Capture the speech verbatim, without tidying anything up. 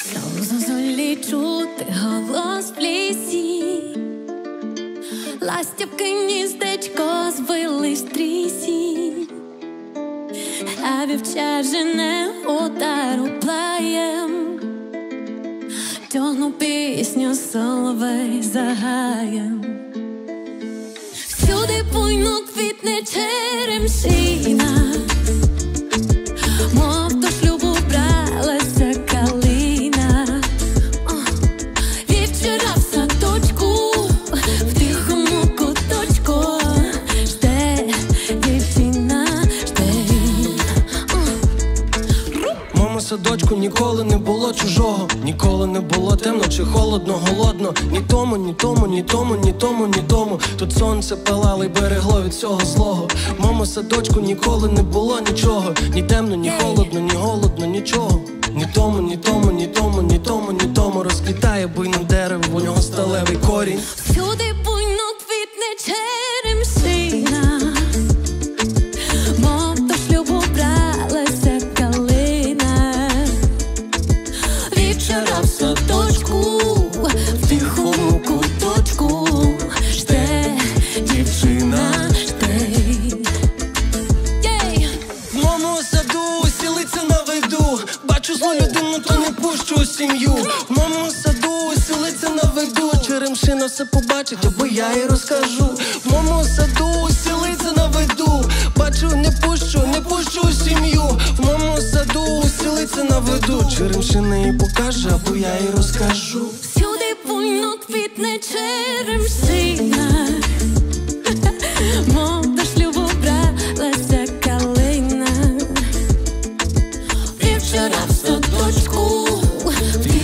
Зозулі чути голос в лісі, ластівки гніздечко звили в стрісі, а вівчар жене удару плаєм, тьону пісню соловей за гаєм. Всюди буйно квітне черемшина, мов до шлюбу бралася калина. Вівчора в садочку, в тихому куточку жде дівчина, жде. В моєму садочку ніколи не було чужого, ніколи не було темно чи холодно, голодно. Ні тому, ні тому, ні тому, ні тому, ні тому. Тут сонце палало й берегло від всього злого. В моєму садочку ніколи не було нічого, ні темно, ні холодно, ні голодно, нічого. Ні тому, ні тому, ні тому, ні тому, ні тому. Розквітає буйним дерево, у нього сталевий корінь. Всюди буйно квітне черемшина, мов до шлюбу бралася калина. Вівчора в садочку, в тихому куточку жде дівчина, жде. В моєму саду сілиться на виду, бачу злу людину, то не пущу у сім'ю. В моєму саду сілиться на виду, черемшина все побачить, або я їй розкажу. В моєму саду сілиться на виду, бачу, не пущу, не пущу у сім'ю. В моєму саду сілиться на виду, черемшина їй покаже, або я їй розкажу. Всюди буйно квітне черемшина, мов до шлюбу бралася калина. Вівчора в садочку, в